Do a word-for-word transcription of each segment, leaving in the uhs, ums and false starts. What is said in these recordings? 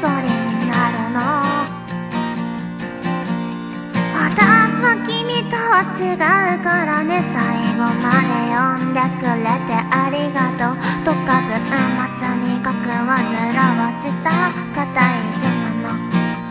人になるの。私は君とは違うからね。最後まで読んでくれてありがとうとか文末に書く煩わしさが大事なの。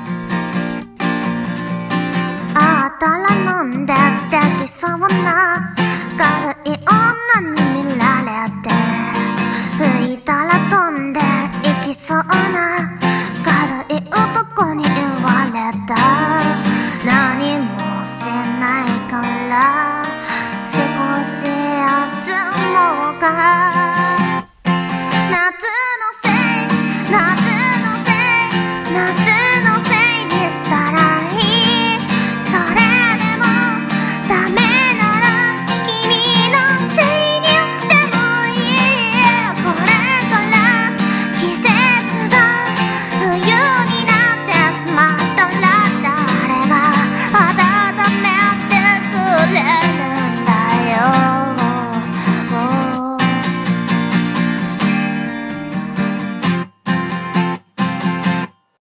あったら飲んでできそうな軽い女に見られて、吹いたら飛んでいきそうな軽い男に言われた。何もしないから少し休もうか。夏のせい夏のせい夏